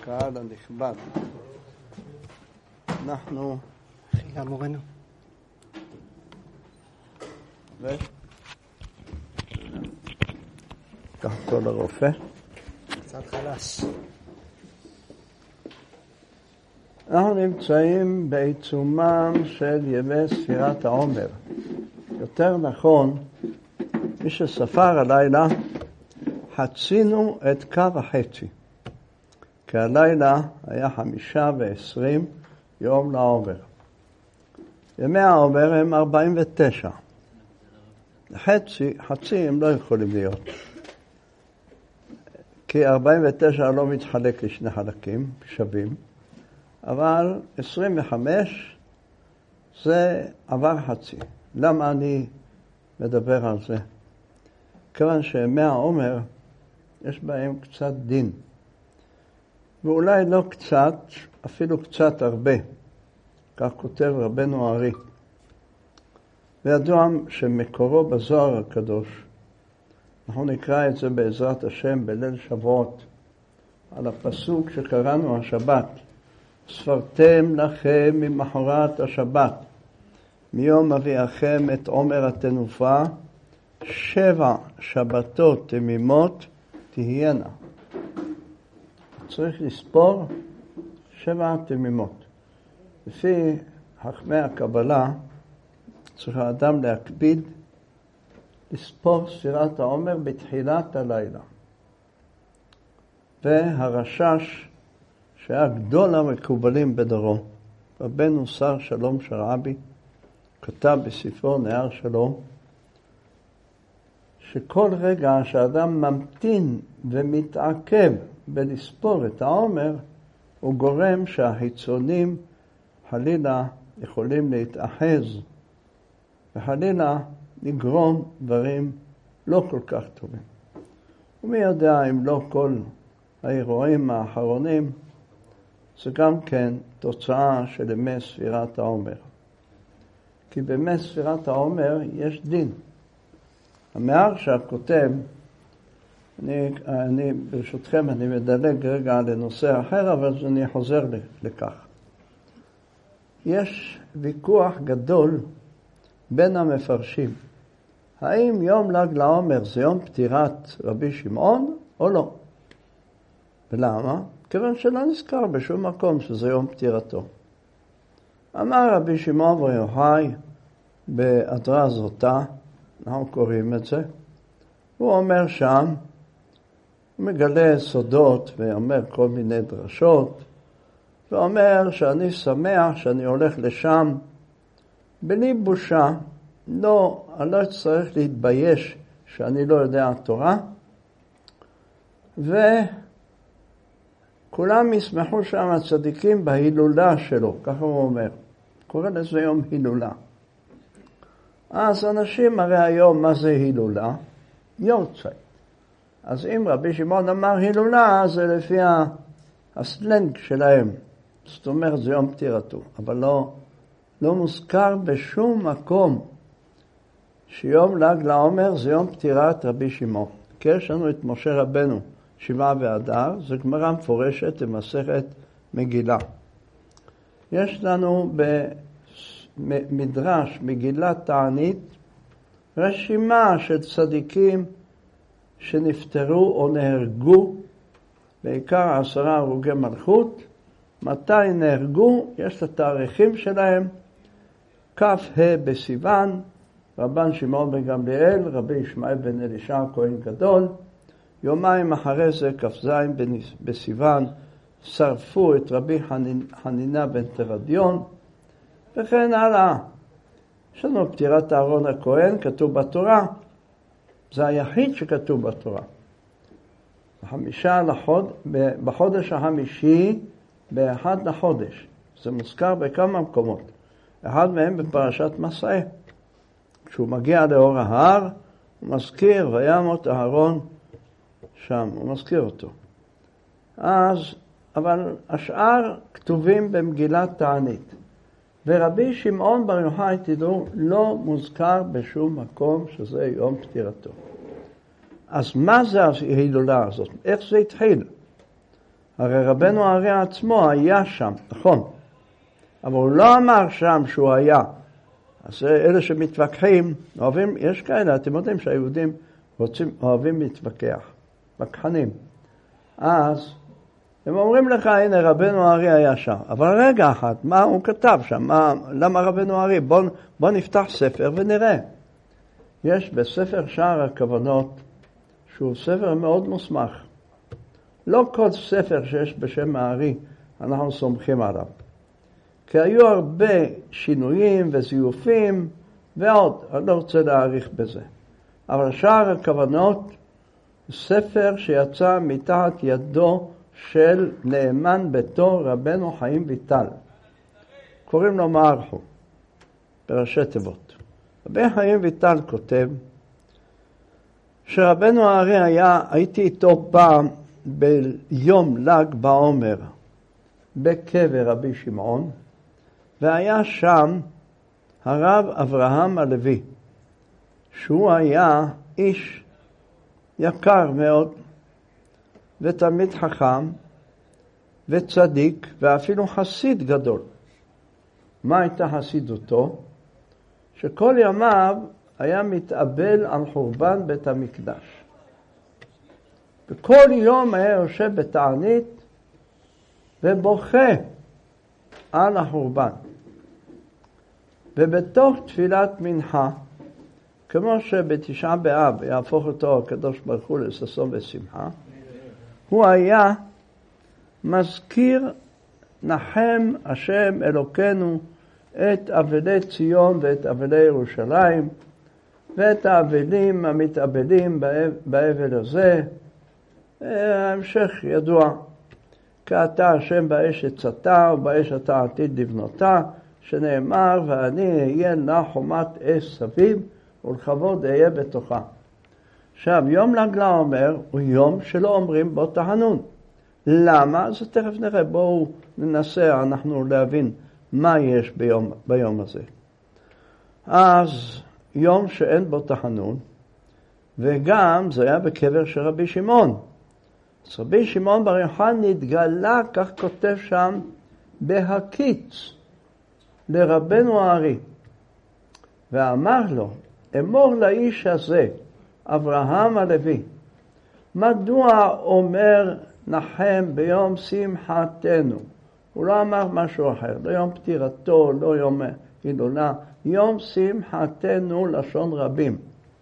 הקהל הנכבד, אנחנו חייה מורנו קח אותו לרופא. קצת חלש. אנחנו נמצאים בעיצומם של ימי ספירת העומר. יותר נכון, מי שספר הלילה, חצינו את קו החצי. כי הלילה היה 25 יום לעומר. ימי העומר הם 49. חצי הם לא יכולים להיות. כי 49 לא מתחלק לשני חלקים שווים. אבל 25 זה עבר חצי. למה אני מדבר על זה? כיוון שימי העומר יש בהם קצת דין. ואולי לא קצת, אפילו קצת הרבה. כך כותב רבנו ארי. וידוע שמקורו בזוהר הקדוש. אנחנו נקרא את זה בעזרת השם בליל שבועות. על הפסוק שקראנו השבת. ספרתם לכם ממחרת השבת. מיום אביאכם את עומר התנופה. 7 שבתות תמימות תהיינה. צריך לספור 7 תמימות. לפי חכמי הקבלה צריך האדם להקפיד לספור ספירת העומר בתחילת הלילה. והרשש שהיה גדול המקובלים בדרום, רבנו שר שלום שרעבי, כתב בספרו נהר שלום, שכל רגע שאדם ממתין ומתעכב בלספור את העומר, הוא גורם שהחיצונים חלילה יכולים להתאחז, וחלילה לגרום דברים לא כל כך טובים. ומי יודע אם לא כל האירועים האחרונים, זה גם כן תוצאה של ימי ספירת העומר. כי בימי ספירת העומר יש דין. המהרש"א כותב, אני ברשותכם אני מדלג רגע לנושא אחר, אבל אני חוזר לכך. יש ויכוח גדול בין המפרשים. האם יום ל"ג לעומר זה יום פטירת רבי שמעון או לא? ולמה? כיוון שלא נזכר בשום מקום שזה יום פטירתו. אמר רבי שמעון בר יוחאי באדרה זוטה, אנחנו קוראים את זה, הוא אומר שם, הוא מגלה סודות ואומר כל מיני דרשות, ואומר שאני שמח שאני הולך לשם בלי בושה, לא, אני לא צריך להתבייש שאני לא יודע תורה, וכולם ישמחו שם הצדיקים בהילולה שלו, ככה הוא אומר, קורא לזה יום הילולה. אז אנשים הרי היום מה זה הילולה? יורצייט. אז אם רבי שמעון אמר הילולה, זה לפי הסלנג שלהם. זאת אומרת, זה יום פטירתו. אבל לא מוזכר בשום מקום שיום ל"ג לעומר זה יום פטירת רבי שמעון. כי יש לנו את משה רבנו, 7 באדר, זה גמרא מפורשת במסכת מגילה. יש לנו במדרש מגילת תענית רשימה של צדיקים שנפטרו או נהרגו, בעיקר 10 הרוגי מלכות. מתי נהרגו? יש את התאריכים שלהם, כ"ה בסיוון, רבן שמעון בן גמליאל, רבי ישמעאל בן אלישע כהן גדול. יומיים אחרי זה, כ"ז בסיוון, שרפו את רבי חנינה בן תרדיון, וכן הלאה. יש לנו פטירת אהרון הכהן, כתוב בתורה, זה היחיד שכתוב בתורה. בחודש החמישי, ב1 לחודש. זה מוזכר בכמה מקומות. אחד מהם בפרשת מסעי. כשהוא מגיע לאור ההר, הוא מזכיר, וימות אהרון שם, הוא מזכיר אותו. אבל השאר כתובים במגילת תענית. ורבי שמעון בר יוחאי, תדעו, לא מוזכר בשום מקום שזה יום פטירתו. אז מה זה ההילולה הזאת? איך זה התחיל? הרי רבנו הארי עצמו היה שם, נכון, אבל הוא לא אמר שם שהוא היה. אז אלה שמתווכחים, יש כאלה, אתם יודעים שהיהודים אוהבים להתווכח, מכחנים. אז הם אומרים לך, הנה רבנו הארי היה שם. אבל רגע אחד, מה הוא כתב שם? למה רבנו הארי? בוא נפתח ספר ונראה. יש בספר שער הכוונות, שהוא ספר מאוד מוסמך. לא כל ספר שיש בשם הארי, אנחנו סומכים עליו. כי היו הרבה שינויים וזיופים ועוד, אני לא רוצה להאריך בזה. אבל שער הכוונות, ספר שיצא מתחת ידו של נאמן ביתו רבנו חיים ויטל. קוראים לו מערכו, בראשי תיבות. רבי חיים ויטל כותב, שרבנו הארי הייתי איתו פעם ביום ל"ג בעומר, בקבר רבי שמעון, והיה שם הרב אברהם הלוי, שהוא היה איש יקר מאוד, ותלמיד חכם, וצדיק, ואפילו חסיד גדול. מה הייתה חסידותו? שכל ימיו היה מתאבל על חורבן בית המקדש. וכל יום היה יושב בתענית, ובוכה על החורבן. ובתוך תפילת מנחה, כמו שבתשעה באב יהפוך אותו הקדוש ברוך הוא לששון ושמחה, הוא היה מזכיר נחם השם אלוקינו את אבלי ציון ואת אבלי ירושלים, ואת האבלים המתאבלים באבל הזה. ההמשך ידוע, כי אתה השם באש עצתה ובאש אתה עתיד לבנותה, שנאמר ואני אהיה לה חומת אש סביב ולכבוד אהיה בתוכה. עכשיו, יום ל"ג בעומר הוא יום שלא אומרים בו תחנון. למה? אז תכף נראה, בואו ננסה אנחנו להבין מה יש ביום הזה. אז יום שאין בו תחנון, וגם זה היה בקבר של רבי שמעון. אז רבי שמעון בר יוחאי נתגלה, כך כותב שם, בהקיץ לרבנו הארי, ואמר לו, אמור לאיש הזה, אברהם הלוי, מדוע אומר נחם ביום שמחתנו? הוא לא אמר משהו אחר, לא יום פטירתו, לא יום הילולה, יום שמחתנו לשון רבים.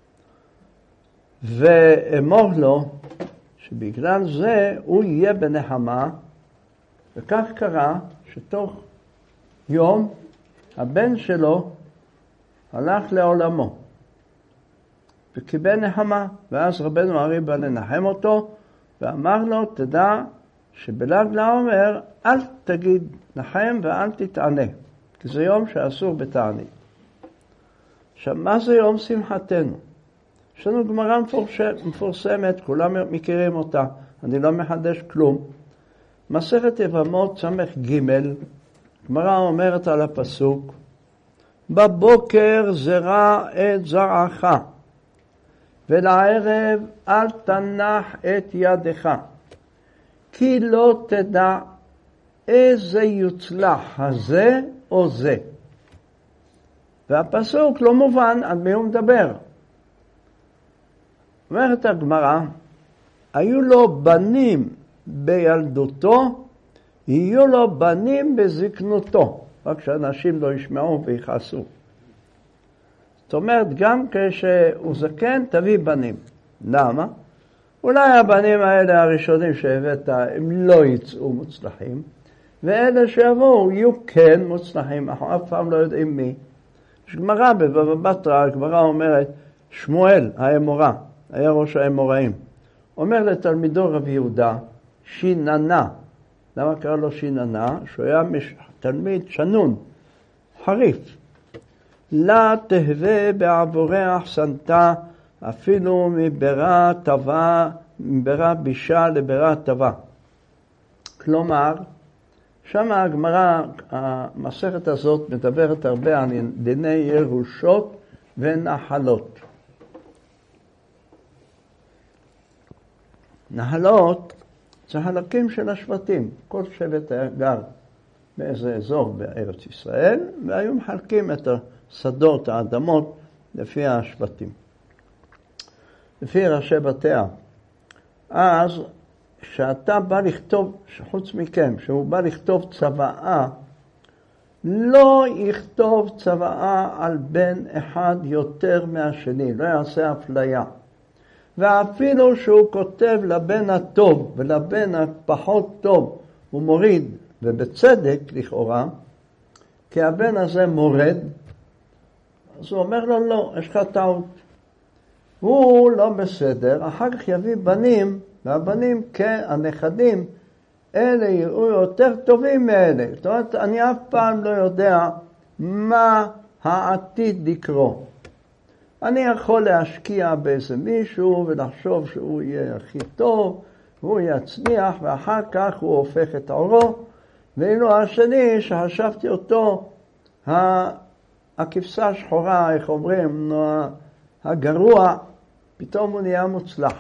ואמור לו שבגלל זה הוא יהיה בנחמה, וכך קרה שתוך יום הבן שלו הלך לעולמו וקיבל נחמה, ואז רבנו הארי בא לנחם אותו ואמר לו, תדע שבל"ג בעומר אל תגיד נחם ואל תתענה, כי זה יום שאסור בתענית. עכשיו, מה זה יום שמחתנו? יש לנו גמרא מפורסמת, כולם מכירים אותה, אני לא מחדש כלום. מסכת יבמות סמך ג', גמרא אומרת על הפסוק, בבוקר זרע את זרעך, ולערב אל תנח את ידך, כי לא תדע איזה יוצלח הזה או זה. והפסוק לא מובן על מי הוא מדבר. אומרת הגמרא, היו לו בנים בילדותו, יהיו לו בנים בזקנותו, רק שאנשים לא ישמעו ויחסו. זאת אומרת, גם כשהוא זקן, תביא בנים. למה? אולי הבנים האלה הראשונים שהבאת, הם לא יצאו מוצלחים, ואלה שיבואו יהיו כן מוצלחים, אנחנו אף פעם לא יודעים מי. יש גמרא בבבא בתרא, הגמרא אומרת, שמואל האמורא, היה ראש האמוראים, אומר לתלמידו רב יהודה, שיננה. למה קרא לו שיננה? שהוא היה תלמיד שנון, חריף. לה תהווה בעבורי אחסנתה, אפילו מבירה טבע, מבירה בישה לבירה טבע. כלומר, שם הגמרא, המסכת הזאת מדברת הרבה על דיני ירושות ונחלות. נחלות זה חלקים של השבטים. כל שבט היה גר באיזה אזור בארץ ישראל, והיו מחלקים את השדות, האדמות, לפי השבטים. לפי ראשי בתיה. אז כשאתה בא לכתוב, חוץ מכם, שהוא בא לכתוב צוואה, לא יכתוב צוואה על בן אחד יותר מהשני, לא יעשה אפליה. ואפילו שהוא כותב לבן הטוב ולבן הפחות טוב, הוא מוריד, ובצדק לכאורה, כי הבן הזה מורד, אז הוא אומר לו, לא, יש לך טעות. הוא לא בסדר, אחר כך יביא בנים, והבנים, הנכדים, אלה יראו יותר טובים מאלה. זאת אומרת, אני אף פעם לא יודע מה העתיד לקרוא. אני יכול להשקיע באיזה מישהו ולחשוב שהוא יהיה הכי טוב, והוא יצליח, ואחר כך הוא הופך את עורו, ואילו השני שחשבתי אותו, הכבשה השחורה, איך אומרים, הגרוע, פתאום הוא נהיה מוצלח.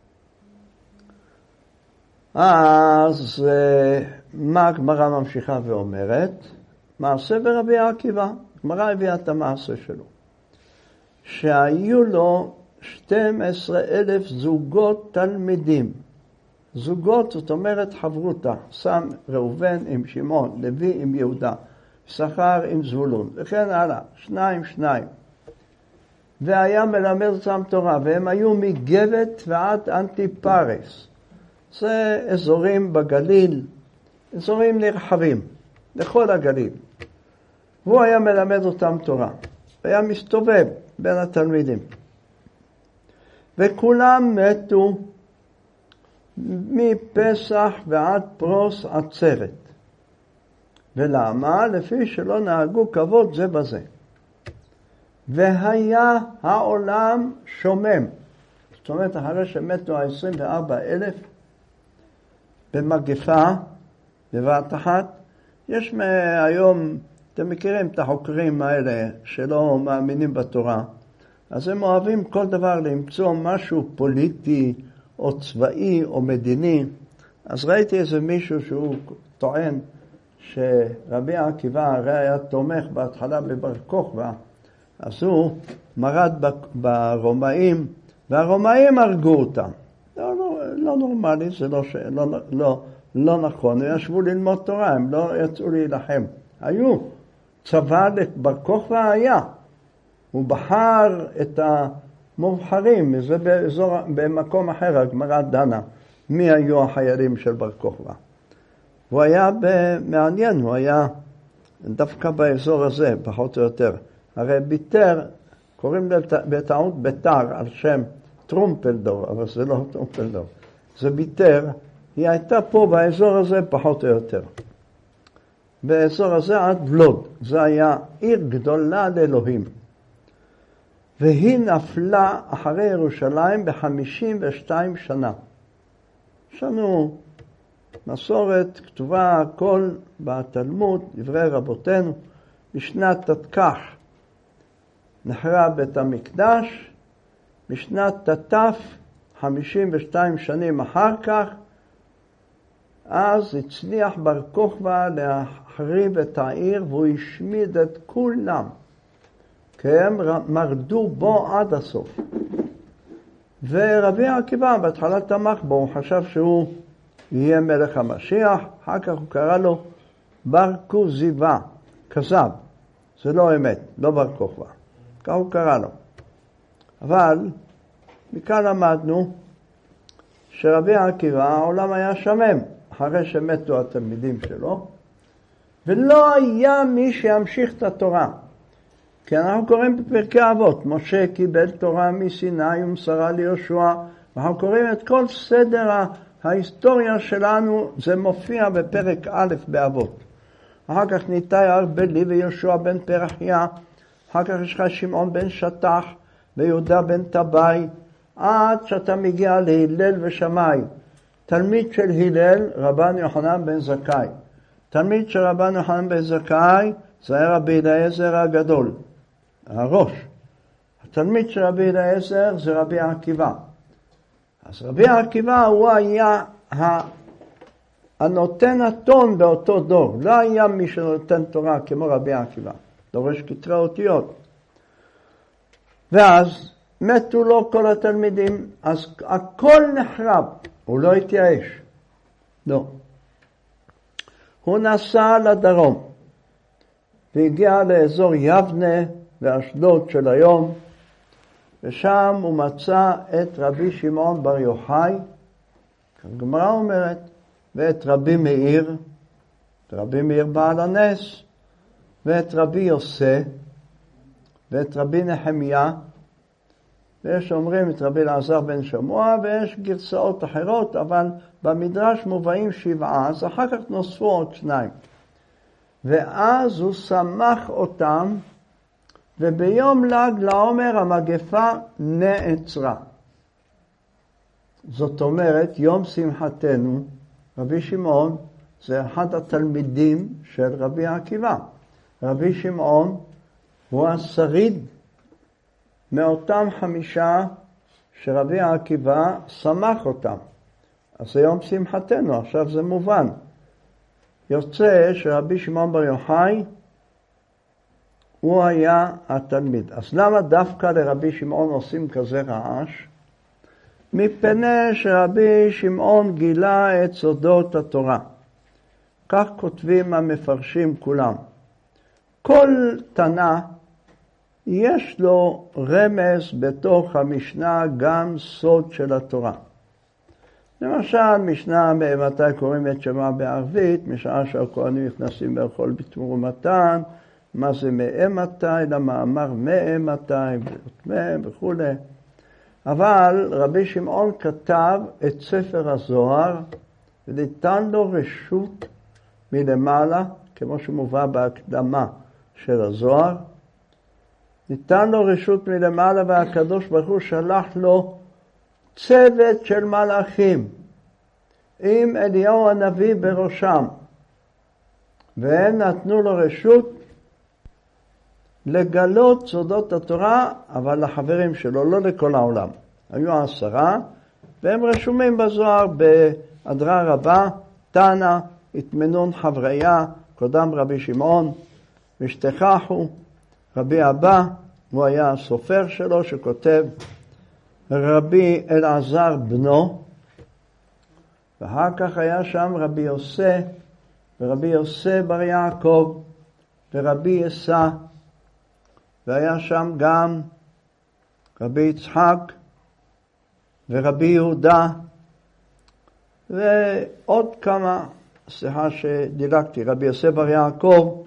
אז מה הגמרא ממשיכה ואומרת? מעשה ברבי עקיבא. הגמרא הביאה את המעשה שלו. שהיו לו 12,000 זוגות תלמידים. זוגות, זאת אומרת חברותה. שם ראובן עם שמעון, לוי עם יהודה, יששכר עם זבולון, וכן הלאה, 2. והיה מלמד אותם תורה, והם היו מגבת ועד אנטיפרס. זה אזורים בגליל, אזורים נרחבים, לכל הגליל. והוא היה מלמד אותם תורה, היה מסתובב בין התלמידים. וכולם מתו מפסח ועד פרוס עצרת. ולמה? לפי שלא נהגו כבוד זה בזה. והיה העולם שומם. זאת אומרת, אחרי שמתו 24,000 במגפה, בבת אחת, יש היום, אתם מכירים את החוקרים האלה שלא מאמינים בתורה, אז הם אוהבים כל דבר למצוא משהו פוליטי או צבאי או מדיני. אז ראיתי איזה מישהו שהוא טוען שרבי עקיבא הרי היה תומך בהתחלה בבר כוכבא, אז הוא מרד ברומאים, והרומאים הרגו אותם. לא נורמלי, זה לא נכון. הם ישבו ללמוד תורה, הם לא יצאו להילחם. היו, צבא לבר כוכבא היה. הוא בחר את המובחרים, זה במקום אחר, הגמרא דנה, מי היו החיילים של בר כוכבא. הוא היה מעניין, הוא היה דווקא באזור הזה, פחות או יותר. הרי ביתר, קוראים בטעות ביתר על שם טרומפלדור, אבל זה לא טרומפלדור. זה ביתר, היא הייתה פה באזור הזה פחות או יותר. באזור הזה עד לוד, זה היה עיר גדולה לאלוהים. והיא נפלה אחרי ירושלים ב-52 שנה. יש לנו מסורת כתובה הכל בתלמוד, דברי רבותינו, בשנת תתק"ח נחרב בית המקדש, בשנת תת"ף 52 שנים אחר כך, אז הצליח בר כוכבא להחריב את העיר והוא השמיד את כולם, כי הם מרדו בו עד הסוף. ורבי עקיבא בהתחלה תמך בו, הוא חשב שהוא יהיה מלך המשיח, אחר כך הוא קרא לו בר כוזיבא, כזב, זה לא אמת, לא בר כוכבא, כך הוא קרא לו. אבל מכאן למדנו שרבי עקיבא העולם היה שמם, אחרי שמתו התלמידים שלו, ולא היה מי שימשיך את התורה. כי אנחנו קוראים בפרקי אבות, משה קיבל תורה מסיני ומסרה ליהושע, ואנחנו קוראים את כל סדר ההיסטוריה שלנו, זה מופיע בפרק א' באבות. אחר כך ניתאי ארבלי ויהושע בן פרחיה, אחר כך יש לך שמעון בן שטח ויהודה בן טבעי, עד שאתה מגיע להלל ושמאי. תלמיד של הלל, רבן יוחנן בן זכאי. תלמיד של רבן יוחנן בן זכאי, זה היה רבי אליעזר הגדול, הראש. התלמיד של רבי אליעזר זה רבי עקיבא. אז רבי עקיבא הוא היה הנותן הטון באותו דור. לא היה מי שנותן תורה כמו רבי עקיבא, דורש כתרי אותיות. ואז מתו לו כל התלמידים, אז הכל נחרב, הוא לא התייאש. לא. הוא נסע לדרום, והגיע לאזור יבנה ואשדוד של היום, ושם הוא מצא את רבי שמעון בר יוחאי, הגמרא אומרת, ואת רבי מאיר, רבי מאיר בעל הנס, ואת רבי יוסי, ואת רבי נחמיה, ויש אומרים את רבי אלעזר בן שמוע, ויש גרסאות אחרות, אבל במדרש מובאים 7, אז אחר כך נוספו עוד 2. ואז הוא שמח אותם, וביום ל"ג לעומר המגפה נעצרה. זאת אומרת, יום שמחתנו, רבי שמעון זה אחד התלמידים של רבי עקיבא. רבי שמעון הוא השריד מאותם 5 שרבי עקיבא שמח אותם. אז זה יום שמחתנו, עכשיו זה מובן. יוצא שרבי שמעון בר יוחאי הוא היה התלמיד. אז למה דווקא לרבי שמעון עושים כזה רעש? מפני שרבי שמעון גילה את סודות התורה. כך כותבים המפרשים כולם. כל תנא יש לו רמז בתוך המשנה גם סוד של התורה. למשל, משנה מתי קוראים את שמע בערבית, משעה שהכהנים נכנסים לאכול בתרומתן, מה זה מאמתי, למה אמר מאמתי וכו'. אבל רבי שמעון כתב את ספר הזוהר, וניתן לו רשות מלמעלה, כמו שמובא בהקדמה של הזוהר, ניתן לו רשות מלמעלה, והקדוש ברוך הוא שלח לו צוות של מלאכים, עם אליהו הנביא בראשם, והם נתנו לו רשות לגלות סודות התורה, אבל לחברים שלו, לא לכל העולם. היו 10, והם רשומים בזוהר בהדרה רבה, תנא, התמנון חבריה, קודם רבי שמעון, ושתכחו, רבי אבא, הוא היה הסופר שלו שכותב, רבי אלעזר בנו, ואחר כך היה שם רבי יוסי, ורבי יוסי בר יעקב, ורבי יסע, והיה שם גם רבי יצחק, ורבי יהודה, ועוד כמה, סליחה שדילגתי, רבי יוסי בר יעקב,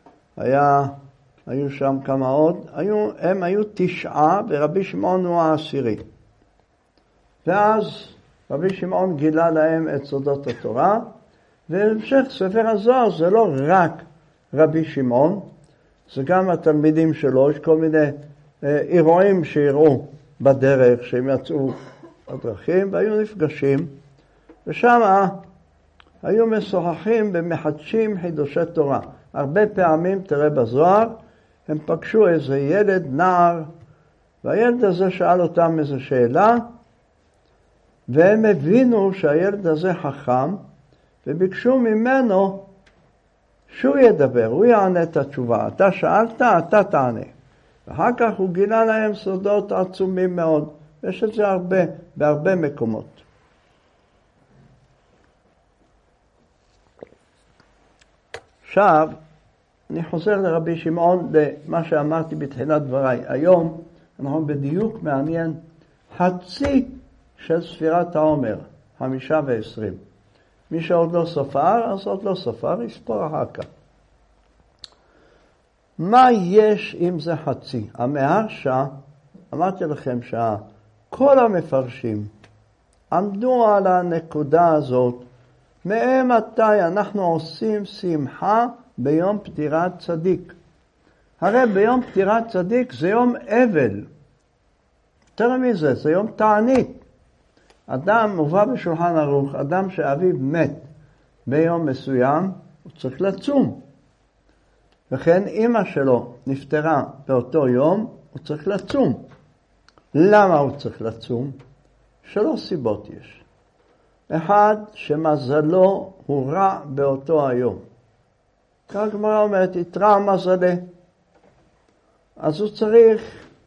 היו שם כמה עוד, הם היו 9, ורבי שמעון הוא 10. ואז רבי שמעון גילה להם את סודות התורה, והמשך ספר הזוהר זה לא רק רבי שמעון, זה גם התלמידים שלו, יש כל מיני אירועים שיראו בדרך, שהם יצאו בדרכים, והיו נפגשים, ושם היו משוחחים ומחדשים חידושי תורה. הרבה פעמים, תראה בזוהר, הם פגשו איזה ילד, נער, והילד הזה שאל אותם איזו שאלה, והם הבינו שהילד הזה חכם, וביקשו ממנו שהוא ידבר, הוא יענה את התשובה. אתה שאלת, אתה תענה. ואחר כך הוא גילה להם סודות עצומים מאוד. יש את זה בהרבה מקומות. עכשיו, אני חוזר לרבי שמעון למה שאמרתי בתחילת דבריי. היום אנחנו בדיוק מעניין חצי של ספירת העומר, 25. מי שעוד לא ספר, אז עוד לא ספר, יספור אחר כך. מה יש אם זה חצי? המהרש"א, אמרתי לכם שכל המפרשים עמדו על הנקודה הזאת, מאמתי אנחנו עושים שמחה ביום פטירת צדיק. הרי ביום פטירת צדיק זה יום אבל. יותר מזה, זה יום תענית. אדם מובא בשולחן ערוך, אדם שאביו מת ביום מסוים, הוא צריך לצום. וכן אמא שלו נפטרה באותו יום, הוא צריך לצום. למה הוא צריך לצום? 3 סיבות יש. אחד שמזלו הוא רע באותו היום. כך הגמרא אומרת, יתרע מזלה. אז הוא צריך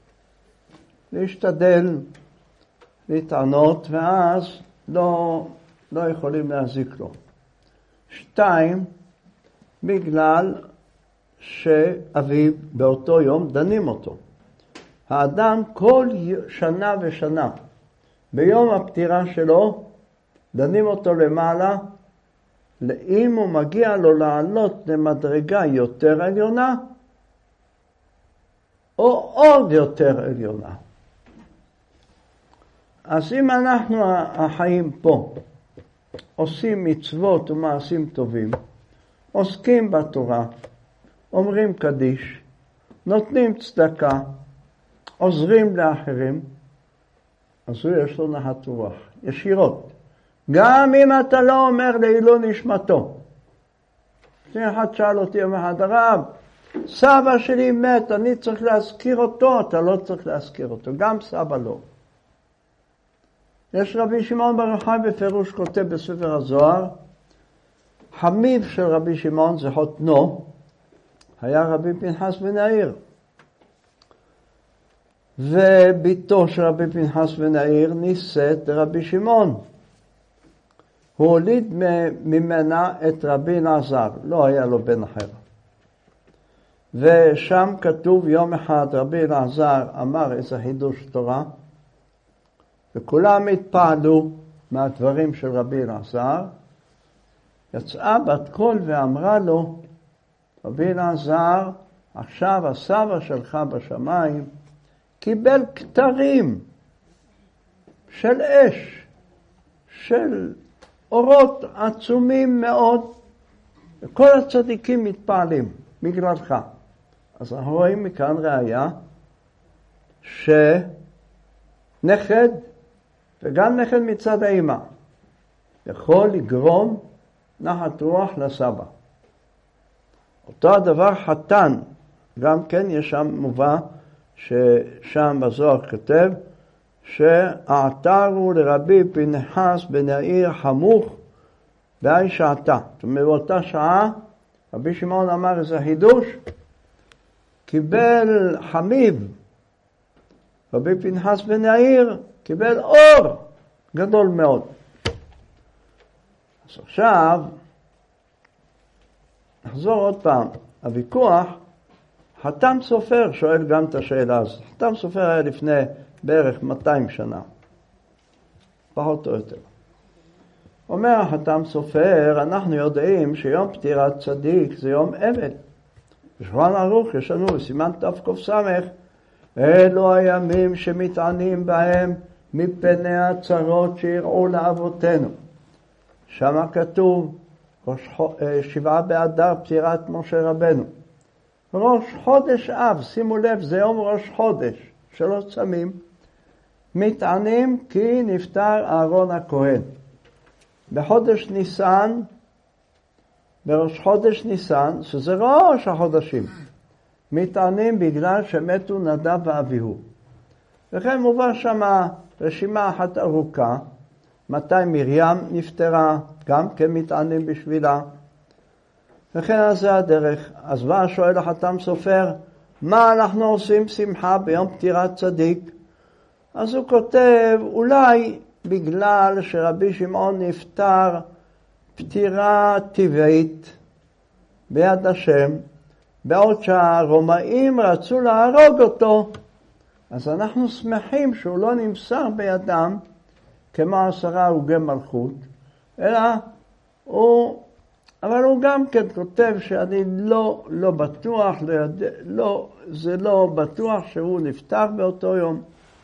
להשתדל, להתענות, ואז לא יכולים להזיק לו. 2, בגלל שאביו באותו יום דנים אותו. האדם כל שנה ושנה, ביום הפטירה שלו, דנים אותו למעלה, אם הוא מגיע לו לעלות למדרגה יותר עליונה, או עוד יותר עליונה. אז אם אנחנו החיים פה, עושים מצוות ומעשים טובים, עוסקים בתורה, אומרים קדיש, נותנים צדקה, עוזרים לאחרים, אז הוא יש לו נחת רוח, ישירות. גם אם אתה לא אומר לעילוי נשמתו. אחד שאל אותי יום אחד, הרב, סבא שלי מת, אני צריך להזכיר אותו, אתה לא צריך להזכיר אותו, גם סבא לא. יש רבי שמעון בר יוחאי בפירוש כותב בספר הזוהר, חמיו של רבי שמעון זה חותנו, היה רבי פנחס בן יאיר. וביתו של רבי פנחס בן יאיר נישאת לרבי שמעון. הוא הוליד ממנה את רבי אלעזר, לא היה לו בן אחר. ושם כתוב יום אחד רבי אלעזר אמר איזה חידוש תורה, וכולם התפעלו מהדברים של רבי אלעזר. יצאה בת קול ואמרה לו, רבי אלעזר, עכשיו הסבא שלך בשמיים קיבל כתרים של אש, של אורות עצומים מאוד, וכל הצדיקים מתפעלים בגללך. אז אנחנו רואים מכאן ראיה שנכד, וגם נכד מצד האמא, יכול לגרום נחת רוח לסבא. אותו הדבר חתן, גם כן יש שם מובא ששם בזוהר כתב, שעתרו לרבי פנחס בן יאיר חמוך באי שעתה. זאת אומרת, באותה שעה רבי שמעון אמר איזה חידוש, קיבל חמיב, רבי פנחס בן יאיר קיבל אור גדול מאוד. אז עכשיו נחזור עוד פעם, הוויכוח, חתם סופר שואל גם את השאלה הזאת. חתם סופר היה לפני בערך 200 שנה, פחות או יותר. אומר חתם סופר, אנחנו יודעים שיום פטירת צדיק זה יום אבל. בשולחן ערוך יש לנו בסימן תק"ס, אלו הימים שמתענים בהם מפני הצרות שיראו לאבותינו. שם כתוב 7 באדר פטירת משה רבנו. ראש חודש אב, שימו לב, זה יום ראש חודש, שלא צמים, מתענים כי נפטר אהרון הכהן. בחודש ניסן, בראש חודש ניסן, שזה ראש החודשים, מתענים בגלל שמתו נדב ואביהו. וכן מובא שם רשימה אחת ארוכה, מתי מרים נפטרה, גם כן מתענים בשבילה. וכן אז זה הדרך. אז בא שואל החתם סופר, מה אנחנו עושים שמחה ביום פטירת צדיק? אז הוא כותב, אולי בגלל שרבי שמעון נפטר פטירה טבעית ביד השם, בעוד שהרומאים רצו להרוג אותו, אז אנחנו שמחים שהוא לא נמסר בידם כמו 10 הרוגי מלכות, אלא אבל הוא גם כן כותב שאני לא בטוח, זה לא בטוח שהוא נפטר באותו יום.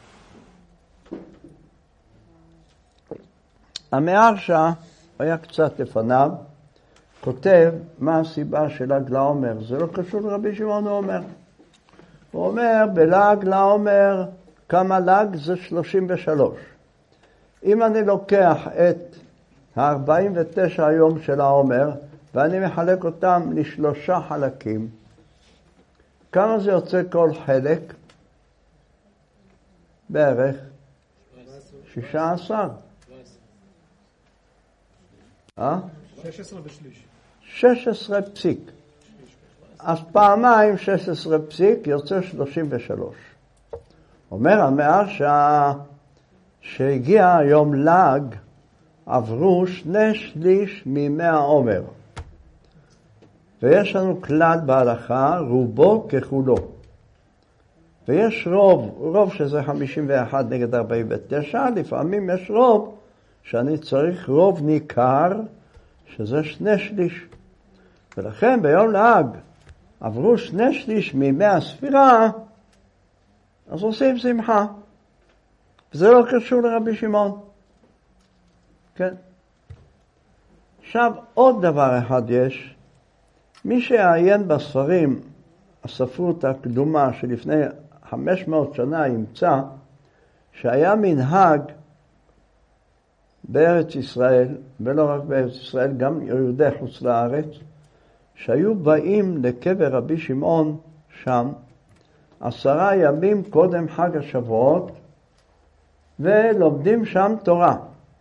המהרש"א היה קצת לפניו, כותב מה הסיבה של ל"ג לעומר. זה לא קשור לרבי שמעון עומר. הוא אומר, בל"ג לעומר, כמה ל"ג זה 33. אם אני לוקח את ה-49 היום של העומר, ואני מחלק אותם ל3 חלקים, כמה זה יוצא כל חלק? בערך 16. 16 ושליש. 16 פסיק. אז פעמיים 16 פסיק יוצא 33. אומר המאה שהגיע יום ל"ג עברו 2/3 מימי העומר. ויש לנו כלל בהלכה, רובו ככולו. ויש רוב שזה 51 נגד 49, לפעמים יש רוב שאני צריך רוב ניכר, שזה 2/3. ולכן ביום ל"ג עברו 2/3 מימי הספירה, אז עושים שמחה. וזה לא קשור לרבי שמעון. כן. עכשיו עוד דבר אחד יש, מי שעיין בספרים, הספרות הקדומה שלפני 500 שנה ימצא, שהיה מנהג בארץ ישראל, ולא רק בארץ ישראל, גם יהודי חוץ לארץ, שהיו באים לקבר רבי שמעון שם 10 ימים קודם חג השבועות, ולומדים שם תורה.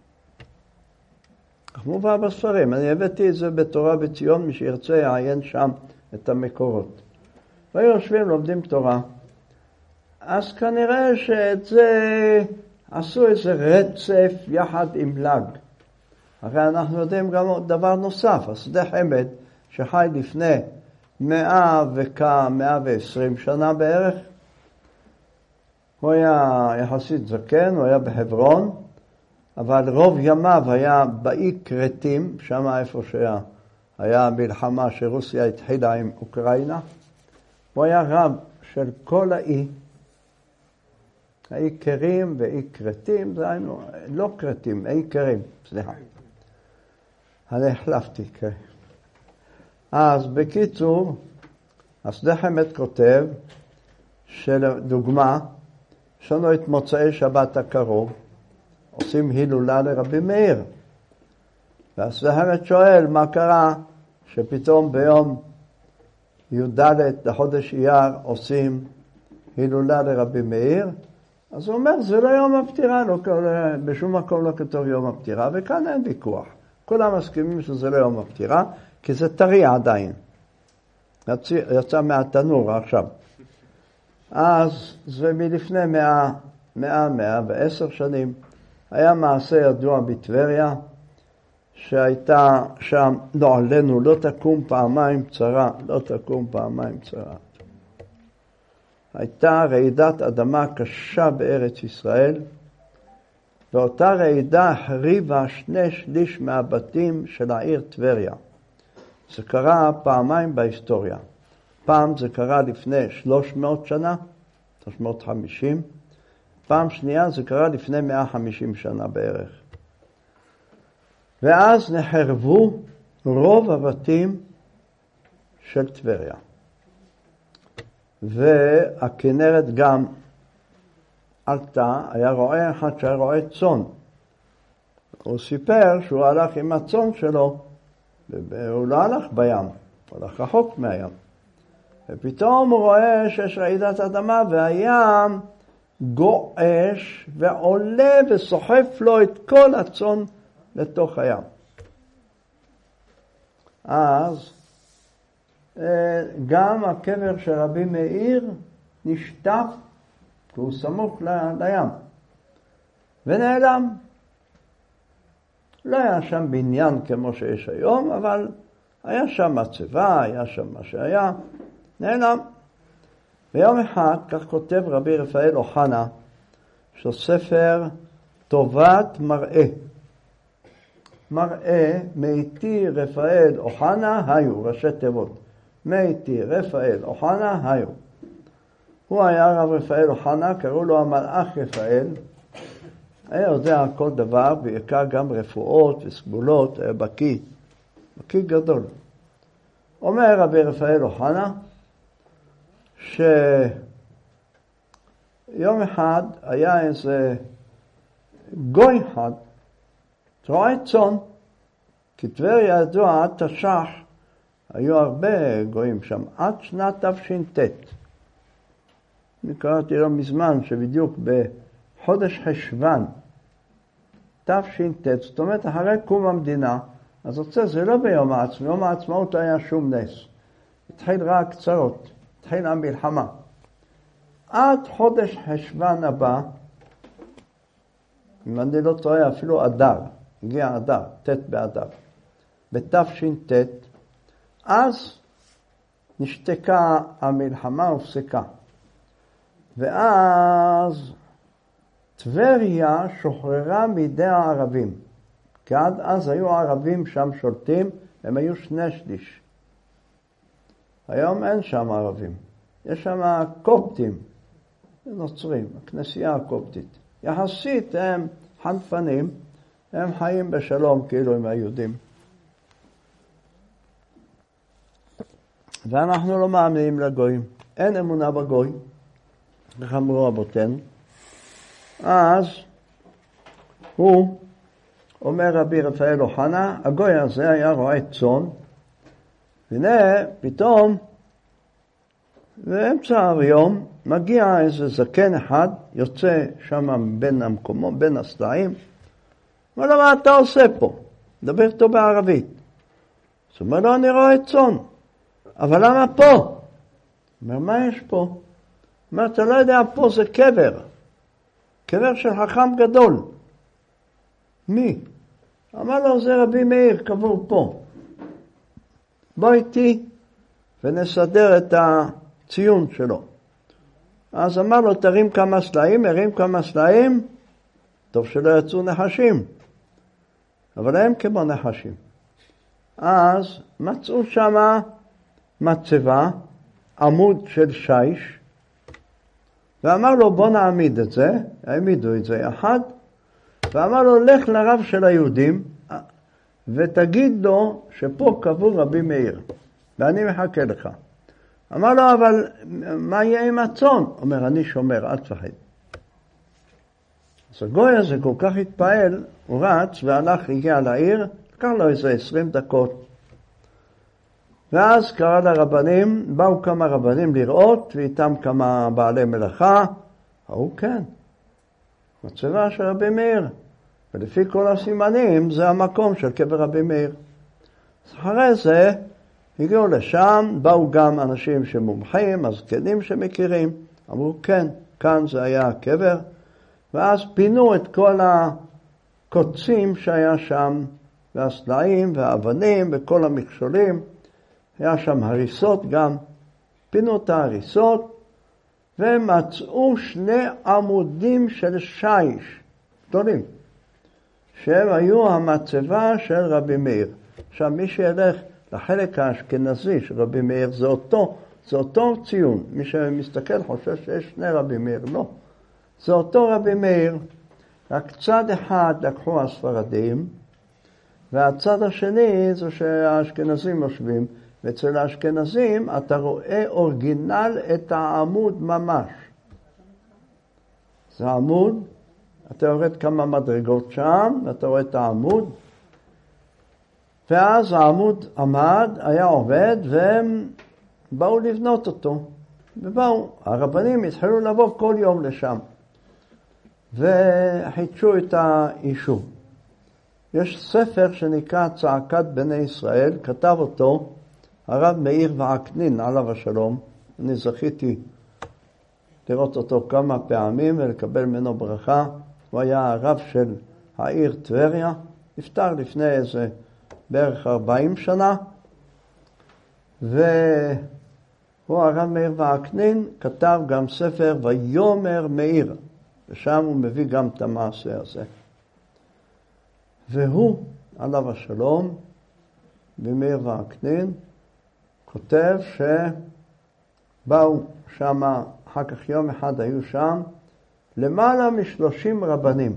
מובא בספרים, אני הבאתי את זה בתורה בציון, מי שירצה יעיין שם את המקורות. והיו יושבים לומדים תורה. אז כנראה שאת זה עשו איזה רצף יחד עם ל"ג. הרי אנחנו יודעים גם דבר נוסף, השדה חמד שחי לפני 120 שנה בערך. הוא היה יחסית זקן, הוא היה בחברון, אבל רוב ימיו היה באי קרטים, שם איפה שהיה מלחמה שרוסיה התחילה עם אוקראינה. הוא היה רב של כל האי, האי קרים ואי קרטים, זה היינו, לא קרטים, האי קרים, סליחה. אני החלפתי, כן. אז בקיצור, השדה חמד כותב, שלדוגמה, יש לנו את מוצאי שבת הקרוב, עושים הילולה לרבי מאיר. והשדה חמד שואל מה קרה שפתאום ביום י"ד לחודש אייר עושים הילולה לרבי מאיר. אז הוא אומר, זה לא יום הפטירה, לא, בשום מקום לא כתוב יום הפטירה, וכאן אין ויכוח. כולם מסכימים שזה לא יום הפטירה, כי זה טרי עדיין. יצא מהתנור עכשיו. אז זה מלפני 110 שנים, היה מעשה ידוע בטבריה, שהייתה שם, לא עלינו, לא תקום פעמיים צרה, לא תקום פעמיים צרה. הייתה רעידת אדמה קשה בארץ ישראל, ואותה רעידה החריבה 2/3 מהבתים של העיר טבריה. זה קרה פעמיים בהיסטוריה. פעם זה קרה לפני 300 שנה, 350, פעם שנייה זה קרה לפני 150 שנה בערך. ואז נחרבו רוב הבתים של טבריה. והכנרת גם עלתה, היה רועה אחד שהיה רועה צאן. הוא סיפר שהוא הלך עם הצאן שלו, והוא לא הלך בים, הוא הלך רחוק מהים. ופתאום הוא רואה שיש רעידת אדמה והים גועש ועולה וסוחף לו את כל הצאן לתוך הים. אז גם הקבר של רבי מאיר נשטף, כי הוא סמוך לים, ונעלם. לא היה שם בניין כמו שיש היום, אבל היה שם מצבה, היה שם מה שהיה, נעלם. ביום אחד, כך כותב רבי רפאל אוחנה, של ספר טובת מראה. מראה, מאיתי רפאל אוחנה היו, ראשי תיבות. מאיתי רפאל אוחנה היו. הוא היה רב רפאל אוחנה, קראו לו המלאך רפאל. היה יודע כל דבר, בעיקר גם רפואות וסגולות, היה בקיא גדול. אומר רבי רפאל אוחנה, שיום אחד היה איזה גוי אחד, רועה צאן, כי טבריה ידוע עד תש"ח, היו הרבה גויים שם, עד שנת תש"ט. אני קראתי לו מזמן שבדיוק בחודש חשוון, תש"ט, זאת אומרת אחרי קום המדינה, אז רוצה, זה לא ביום העצמאות, ביום העצמאות לא היה שום נס. התחיל רק צרות, התחיל המלחמה. עד חודש חשוון הבא, אם אני לא טועה, אפילו אדר, הגיע אדר, ת' באדר. בתש"ט, אז נשתקה המלחמה, הופסקה. ואז טבריה שוחררה מידי הערבים. כי עד אז היו הערבים שם שולטים, הם היו 2/3. היום אין שם ערבים. יש שם קופטים, נוצרים, הכנסייה הקופטית. יחסית הם חנפנים, הם חיים בשלום כאילו עם היהודים. ואנחנו לא מאמינים לגויים. אין אמונה בגוי, איך אמרו רבותינו. אז הוא אומר רבי רפאל אוחנה, הגוי הזה היה רועה צאן, והנה פתאום באמצע היום מגיע איזה זקן אחד, יוצא שם בין המקומות, בין הסלעים, אומר לו, מה אתה עושה פה? מדבר איתו בערבית. אז הוא אומר לו, אני רועה צאן. אבל למה פה? הוא אומר, מה יש פה? הוא אומר, אתה לא יודע, פה זה קבר. קבר של חכם גדול. מי? אמר לו, זה רבי מאיר, קבור פה. בוא איתי ונסדר את הציון שלו. אז אמר לו, תרים כמה סלעים, הרים כמה סלעים, טוב שלא יצאו נחשים. אבל הם כמו נחשים. אז מצאו שמה מצבה, עמוד של שיש, ואמר לו בוא נעמיד את זה, העמידו את זה יחד, ואמר לו לך לרב של היהודים, ותגיד לו שפה קבור רבי מאיר, ואני מחכה לך. אמר לו אבל מה יהיה עם הצאן? אומר אני שומר, אל תפחד. אז הגוי הזה כל כך התפעל, הוא רץ והלך, הגיע לעיר, לקח לו איזה 20 דקות, ואז קרא לרבנים, באו כמה רבנים לראות, ואיתם כמה בעלי מלאכה. הוא כן, מצבה של רבי מאיר. ולפי כל הסימנים, זה המקום של קבר רבי מאיר. אז אחרי זה, הגיעו לשם, באו גם אנשים שמומחים, הזקנים שמכירים. אמרו, כן, כאן זה היה הקבר. ואז פינו את כל הקוצים שהיה שם, והסלעים והאבנים וכל המכשולים. היה שם הריסות גם, פינו את ההריסות, ומצאו 2 עמודים של שיש, גדולים, שהם היו המצבה של רבי מאיר. עכשיו מי שילך לחלק האשכנזי של רבי מאיר, זה אותו ציון. מי שמסתכל חושב שיש 2 רבי מאיר, לא. זה אותו רבי מאיר, רק צד אחד לקחו הספרדים, והצד השני זה שהאשכנזים יושבים, ואצל האשכנזים אתה רואה אורגינל את העמוד ממש. זה העמוד, אתה יורד כמה מדרגות שם, ואתה רואה את העמוד, ואז העמוד עמד, היה עובד, והם באו לבנות אותו. ובאו, הרבנים התחילו לבוא כל יום לשם, וחידשו את היישוב. יש ספר שנקרא צעקת בני ישראל, כתב אותו הרב מאיר ועקנין עליו השלום. אני זכיתי לראות אותו כמה פעמים ולקבל ממנו ברכה. הוא היה הרב של העיר טבריה, נפטר לפני איזה בערך 40 שנה, והוא הרב מאיר ועקנין כתב גם ספר ויומר מאיר, ושם הוא מביא גם את המעשה הזה. והוא, עליו השלום, במאיר ועקנין, כותב שבאו שם, אחר כך יום אחד היו שם, למעלה מ30 רבנים.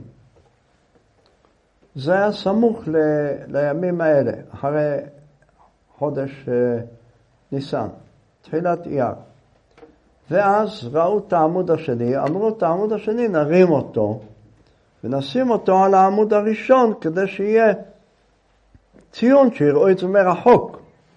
זה היה סמוך לימים האלה, אחרי חודש ניסן, תחילת אייר. ואז ראו את העמוד השני, אמרו את העמוד השני נרים אותו, ונשים אותו על העמוד הראשון, כדי שיהיה ציון, שיראו את זה מרחוק.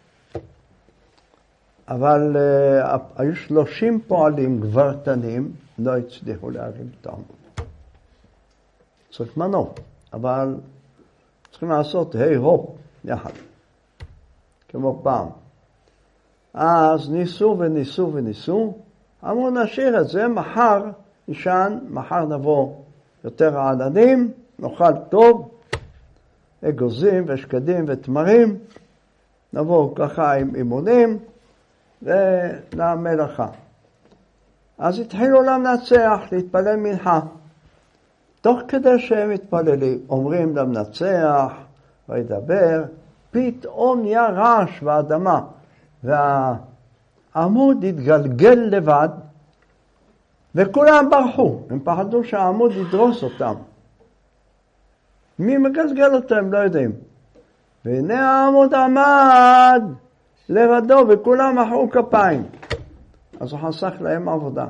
אבל היו 30 פועלים גברתנים, לא הצליחו להרים את העמוד. צריך מנוע, אבל צריכים לעשות הופ, יחד, כמו פעם. אז ניסו וניסו וניסו, אמרו נשאיר את זה, מחר נשען, מחר נבוא יותר עננים, נאכל טוב, אגוזים ושקדים ותמרים, נבוא ככה עם אימונים ולמלאכה. אז התחילו למנצח, להתפלל מנחה. תוך כדי שהם מתפללים, אומרים למנצח וידבר, פתאום נהיה רעש באדמה, והעמוד התגלגל לבד, וכולם ברחו, הם פחדו שהעמוד ידרוס אותם. מי מגלגל אותם? לא יודעים. והנה העמוד עמד לבדו, וכולם מחאו כפיים. אז הוא חסך להם עבודה.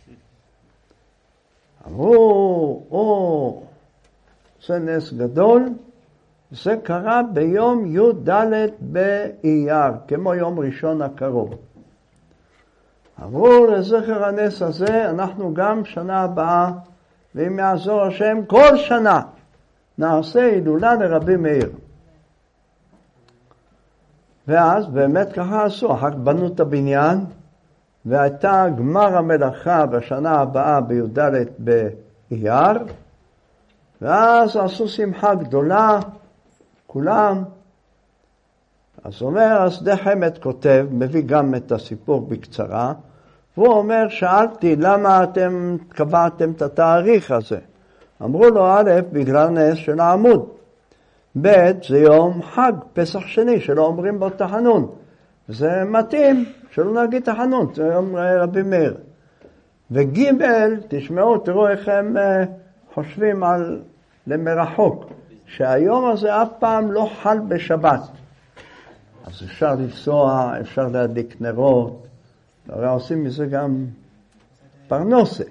אמרו, זה נס גדול, זה קרה ביום י"ד באייר, כמו יום ראשון הקרוב. אמרו, לזכר הנס הזה, אנחנו גם שנה הבאה, ואם יעזור השם, כל שנה נעשה הילולה לרבי מאיר. ואז באמת ככה עשו, אחר כך בנו את הבניין, והייתה גמר המלאכה בשנה הבאה בי"ד באייר, ואז עשו שמחה גדולה, כולם. אז אומר, השדה חמד כותב, מביא גם את הסיפור בקצרה, והוא אומר, שאלתי למה אתם קבעתם את התאריך הזה. אמרו לו, א', בגלל נס של העמוד. ב', זה יום חג, פסח שני, שלא אומרים בו תחנון. זה מתאים, שלא נגיד תחנון, זה יום רבי מאיר. וג', תשמעו, תראו איך הם חושבים על למרחוק, שהיום הזה אף פעם לא חל בשבת. אז אפשר לנסוע, אפשר להדליק נרות, הרי עושים מזה גם פרנסה.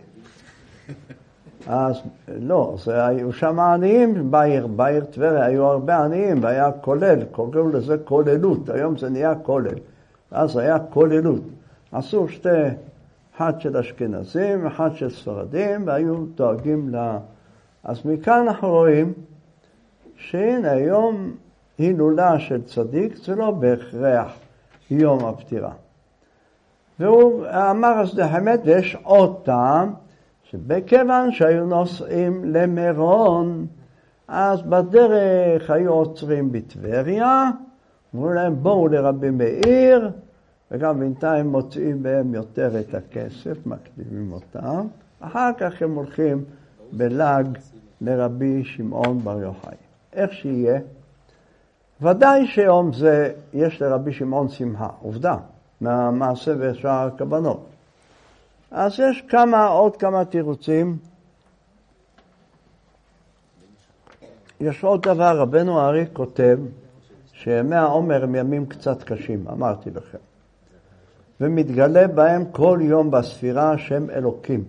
אז לא, היו שם עניים בעיר טבריה, היו הרבה עניים, והיה כולל, קוראו לזה כוללות, היום זה נהיה כולל, אז היה כוללות. עשו שתי, אחד של אשכנזים, אחד של ספרדים, והיו דואגים אז מכאן אנחנו רואים, שהנה היום הילולה של צדיק, זה לא בהכרח יום הפטירה. והוא אמר אז באמת, ויש עוד טעם, שבכיוון שהיו נוסעים למירון, אז בדרך היו עוצרים בטבריה, אמרו להם בואו לרבי מאיר, וגם בינתיים מוצאים בהם יותר את הכסף, מקדימים אותם, אחר כך הם הולכים בלג לרבי שמעון בר יוחאי. איך שיהיה, ודאי שיום זה יש לרבי שמעון שמחה, עובדה, מהמעשה ושאר הכוונות. אז יש עוד כמה תירוצים. יש עוד דבר, רבנו הארי כותב, שימי העומר הם ימים קצת קשים, אמרתי לכם. ומתגלה בהם כל יום בספירה שם אלוקים.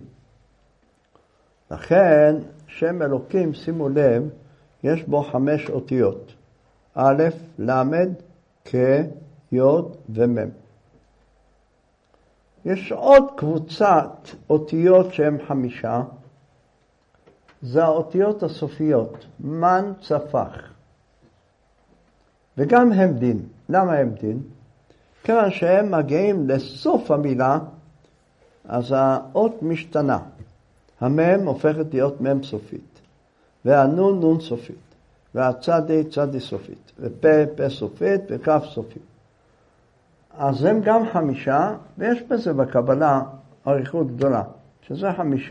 לכן, שם אלוקים, שימו לב, יש בו 5 אותיות. א', למד, כ', י' ומ'. יש עוד קבוצת אותיות שהן 5. זה האותיות הסופיות, מן, צפח. וגם הם דין. למה הם דין? כיוון שהם מגיעים לסוף המילה, אז האות משתנה. המם הופכת להיות מם סופית, והנון נון סופית, והצדי צדי סופית, ופה פה סופית וכף סופית. אז הם גם 5, ויש בזה בקבלה אריכות גדולה, שזה 5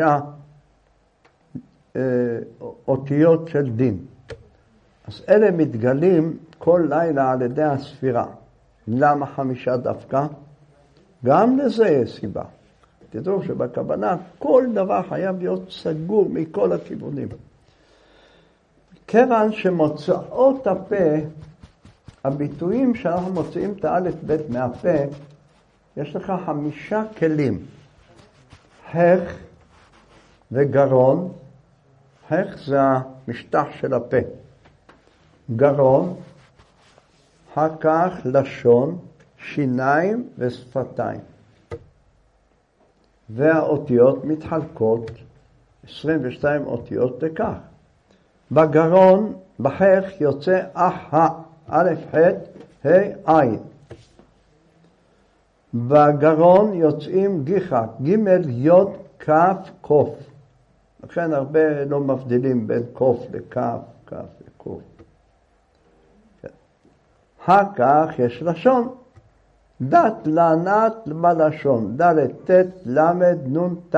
אותיות של דין. אז אלה מתגלים כל לילה על ידי הספירה. למה 5 דווקא? גם לזה יש סיבה. תדעו שבקבלה כל דבר חייב להיות סגור מכל הכיוונים. כיוון שמוצאות הפה, הביטויים שאנחנו מוצאים את האלף בית מהפה, יש לך 5 כלים. הך וגרון. הך זה המשטח של הפה. גרון, אחר כך לשון, שיניים ושפתיים. והאותיות מתחלקות, 22 אותיות לכך. בגרון, בחך יוצא אח, א', ח', ה', ע'. בגרון יוצאים גיחה, ג', י', כ', ק'. לכן הרבה לא מבדילים בין ק' לכ', כ' לק'. אחר כך יש לשון. דת לענת בלשון, ד', ט', ל', נ', ת'.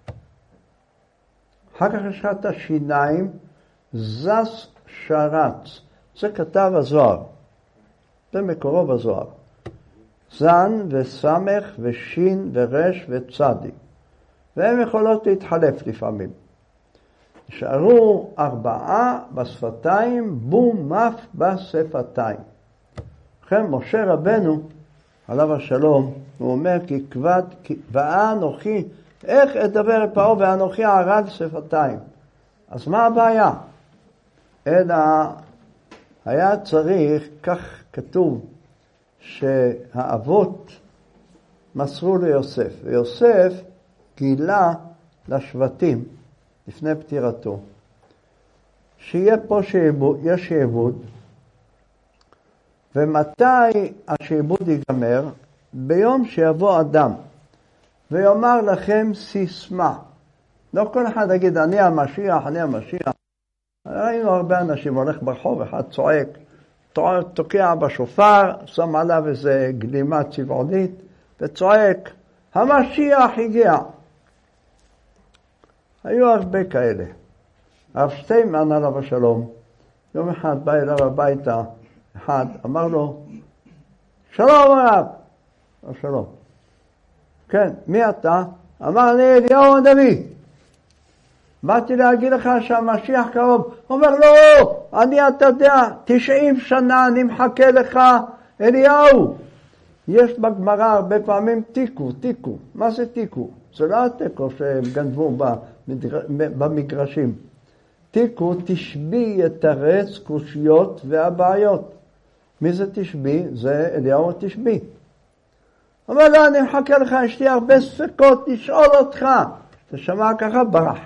אחר כך יש את השיניים, זס שרץ. זה כתב הזוהר. זה מקורו בזוהר. זן וסמך ושין ורש וצדי. והן יכולות להתחלף לפעמים. נשארו 4 בשפתיים, בום מף בשפתיים. לכן משה רבנו, עליו השלום, הוא אומר כי כבד, ואנוכי, איך אדבר אל פרעה ואנוכי ערד שפתיים. אז מה הבעיה? אלא היה צריך, כך כתוב, שהאבות מסרו ליוסף, ויוסף גילה לשבטים לפני פטירתו, שיהיה פה יש שעבוד, ומתי השעבוד ייגמר? ביום שיבוא אדם ויאמר לכם סיסמה. לא כל אחד יגיד אני המשיח, אני המשיח. ראינו הרבה אנשים הולך ברחוב, אחד צועק, תוקע בשופר, שם עליו איזה גלימה צבעונית וצועק, המשיח הגיע. היו הרבה כאלה. הרב שטיינמן עליו השלום, יום אחד בא אליו הביתה, אחד אמר לו, שלום הרב. שלום. כן, מי אתה? אמר לי, אליהו הנביא. באתי להגיד לך שהמשיח קרוב. אומר לו, אתה יודע, 90 שנה אני מחכה לך, אליהו. יש בגמרא הרבה פעמים תיקו. מה זה תיקו? זה לא התיקו שהם גנבו במגרשים. תיקו, תשבי יתרץ קושיות והבעיות. מי זה תשבי? זה אליהו תשבי. אומר לו, אני מחכה לך, יש לי הרבה ספקות לשאול אותך. אתה שמע ככה, ברח.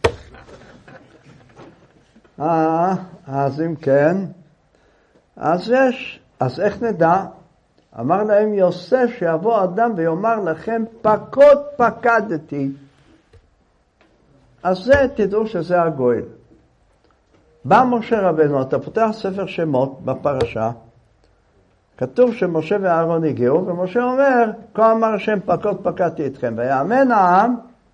אז אם כן, אז איך נדע? אמר להם יוסף שיבוא אדם ויאמר לכם פקוד פקדתי. אז זה תדעו שזה הגואל. בא משה רבנו, אתה פותח ספר שמות בפרשה, כתוב שמשה ואהרון הגיעו, ומשה אומר, כה אמר השם פקוד פקדתי אתכם, ויאמן העם,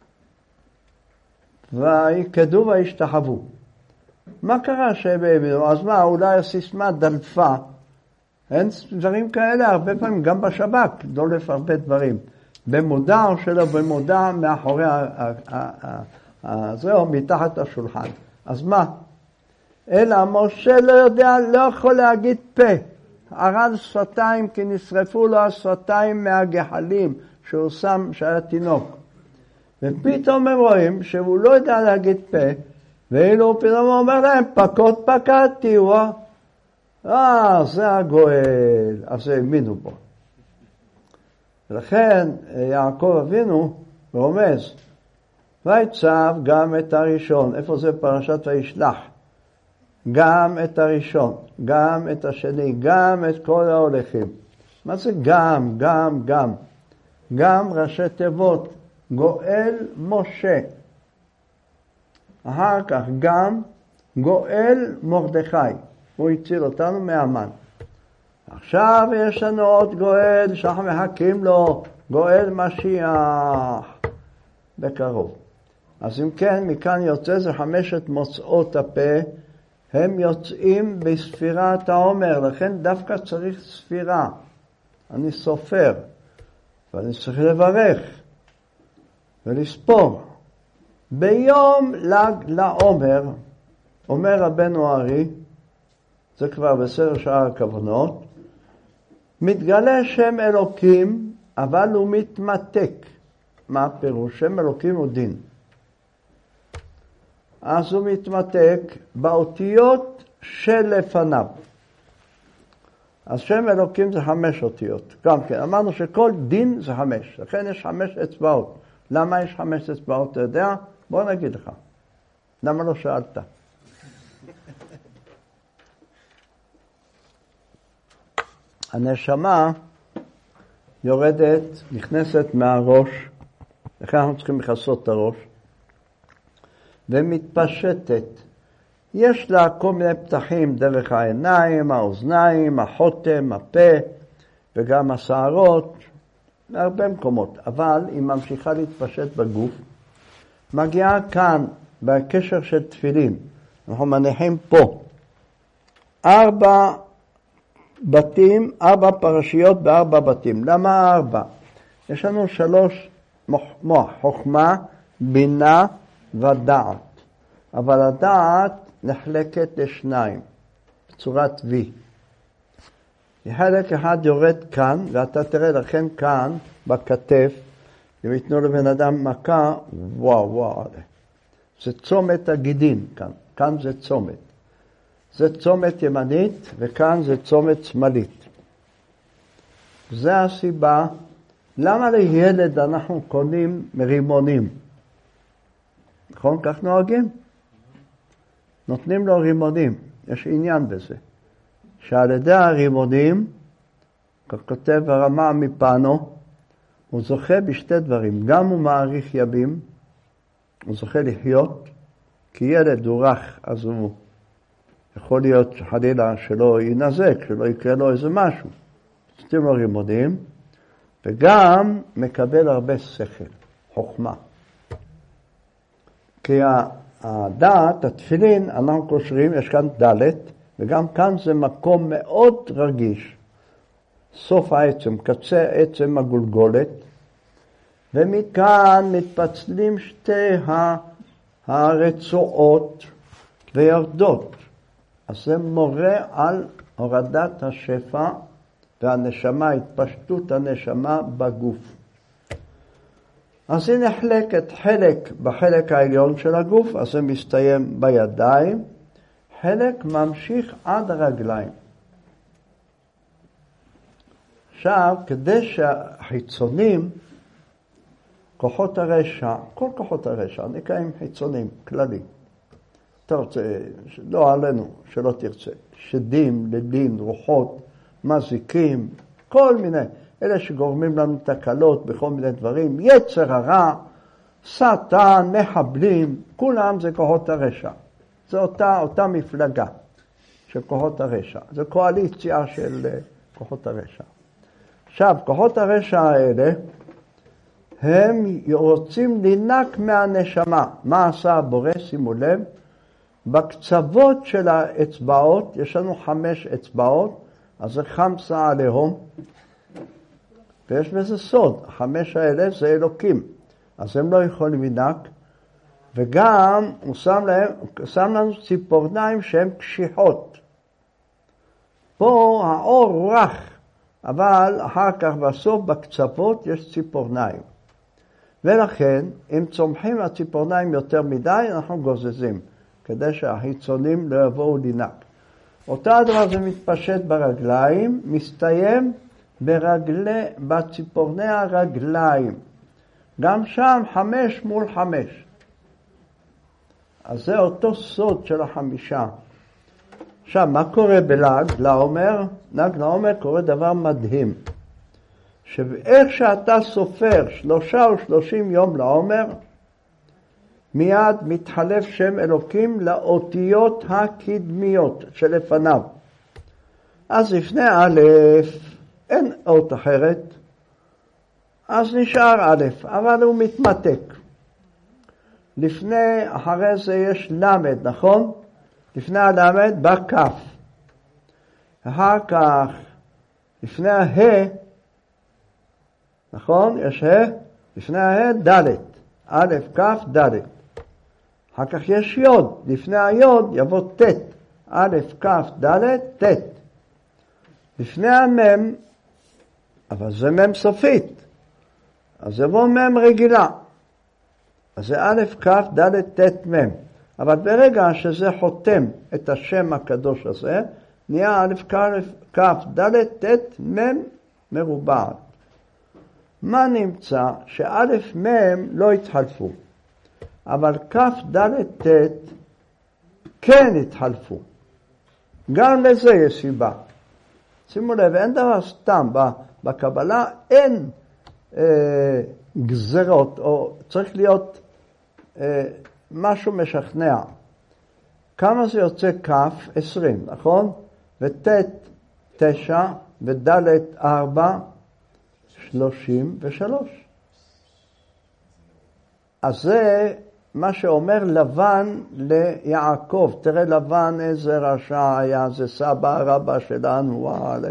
ויקדו וישתחוו. מה קרה שהם האמינו? אז מה, אולי הסיסמה דלפה. אין דברים כאלה, הרבה פעמים גם בשב"כ, דולף הרבה דברים. במודע או שלא במודע, מאחורי זהו, מתחת השולחן. אז מה? אלא משה לא יודע, לא יכול להגיד פה. ערד שפתיים כי נשרפו לו השפתיים מהגחלים שהוא שם שהיה תינוק. ופתאום הם רואים שהוא לא יודע להגיד פה, ואילו פתאום הוא אומר להם, פקוד פקדתי, זה הגואל, אז זה האמינו בו. ולכן יעקב אבינו רומז, ויצב גם את הראשון, איפה זה פרשת וישלח? גם את הראשון, גם את השני, גם את כל ההולכים. מה זה גם? גם ראשי תיבות, גואל משה. אחר כך גם גואל מרדכי, הוא הציל אותנו מהמן. עכשיו יש לנו עוד גואל שאנחנו מחכים לו, גואל משיח בקרוב. אז אם כן, מכאן יוצא זה 5 מוצאות הפה, הם יוצאים בספירת העומר, לכן דווקא צריך ספירה. אני סופר, ואני צריך לברך ולספור. ביום ל"ג לעומר, אומר רבנו ארי, זה כבר בסדר שער הכוונות, מתגלה שם אלוקים, אבל הוא מתמתק. מה הפירוש? שם אלוקים הוא דין. אז הוא מתמתק באותיות שלפניו. אז שם אלוקים זה 5 אותיות. גם כן, אמרנו שכל דין זה 5. לכן יש 5 אצבעות. למה יש 5 אצבעות? אתה יודע? בוא נגיד לך. למה לא שאלת? הנשמה יורדת, נכנסת מהראש, לכן אנחנו צריכים לכסות את הראש, ומתפשטת. יש לה כל מיני פתחים דרך העיניים, האוזניים, החותם, הפה, וגם השערות, בהרבה מקומות. אבל היא ממשיכה להתפשט בגוף, מגיעה כאן, בקשר של תפילין, אנחנו מניחים פה, 4 בתים, 4 פרשיות ב4 בתים. למה 4? יש לנו 3 מוח, חוכמה, בינה ודעת. אבל הדעת נחלקת לשניים, בצורת V. חלק אחד יורד כאן, ואתה תראה לכן כאן, בכתף, אם יתנו לבן אדם מכה, וואו. זה צומת הגידים כאן, כאן זה צומת. זה צומת ימנית, וכאן זה צומת שמאלית. זה הסיבה, למה לילד אנחנו קונים רימונים? נכון? כך נוהגים? נותנים לו רימונים, יש עניין בזה. שעל ידי הרימונים, ככותב הרמה מפנו, הוא זוכה בשתי דברים. גם הוא מעריך ימים, הוא זוכה לחיות, כי ילד הוא רך, אז הוא יכול להיות חלילה שלא ינזק, שלא יקרה לו איזה משהו. נותנים לו רימונים, וגם מקבל הרבה שכל, חוכמה. כי הדעת, התפילין, אנחנו קושרים, יש כאן ד' וגם כאן זה מקום מאוד רגיש. סוף העצם, קצה עצם הגולגולת, ומכאן מתפצלים שתי הרצועות ויורדות. אז זה מורה על הורדת השפע והנשמה, התפשטות הנשמה בגוף. אז היא נחלקת חלק בחלק העליון של הגוף, אז זה מסתיים בידיים, חלק ממשיך עד הרגליים. עכשיו, כדי שהחיצונים, כוחות הרשע, כל כוחות הרשע, נקראים חיצונים, כללי. אתה רוצה, לא עלינו, שלא תרצה. שדים, לילים, רוחות, מזיקים, כל מיני. אלה שגורמים לנו תקלות בכל מיני דברים. יצר הרע, שטן, מחבלים, כולם זה כוחות הרשע. זה אותה מפלגה של כוחות הרשע. זה קואליציה של כוחות הרשע. עכשיו, כוחות הרשע האלה, הם רוצים לנק מהנשמה. מה עשה הבורא? שימו לב, בקצוות של האצבעות, יש לנו 5 אצבעות, אז זה 5 עליהם, ויש בזה סוד, 5 האלה זה אלוקים, אז הם לא יכולים לנק, וגם הוא שם לנו ציפורניים שהן קשיחות. פה האור הוא רך, אבל אחר כך בסוף בקצוות יש ציפורניים. ולכן, אם צומחים הציפורניים יותר מדי, אנחנו גוזזים, כדי שהחיצונים לא יבואו לנק. אותה הדבר זה מתפשט ברגליים, מסתיים בציפורני הרגליים. גם שם 5 מול 5. אז זה אותו סוד של 5. עכשיו, מה קורה בל"ג לעומר? ל"ג לעומר קורה דבר מדהים. שאיך שאתה סופר 33 יום לעומר, מיד מתחלף שם אלוקים לאותיות הקדמיות שלפניו. אז לפני א' אין אות אחרת, אז נשאר א', אבל הוא מתמתק. אחרי זה יש למד, נכון? לפני הלמד בא כף. אחר כך, לפני ה', נכון? יש ה', לפני ה' ד', א', כ', ד'. אחר כך יש יוד, לפני היוד יבוא ת', א', כ', ד', ת'. לפני המם, אבל זה מם סופית, אז יבוא מם רגילה. אז זה א', כ', ד', ת', מם. אבל ברגע שזה חותם את השם הקדוש הזה, נהיה א', כ', ד', ת', מם מרובעת. מה נמצא? שא', מם לא התחלפו. אבל כ' ד' ת' כן התחלפו. גם לזה יש סיבה. שימו לב, אין דבר סתם, בקבלה אין גזרות, או צריך להיות משהו משכנע. כמה זה יוצא כף? 20, נכון? וט' 9 וד' 4, 33. אז זה מה שאומר לבן ליעקב. תראה לבן איזה רשע היה, זה סבא רבא שלנו, וואלה.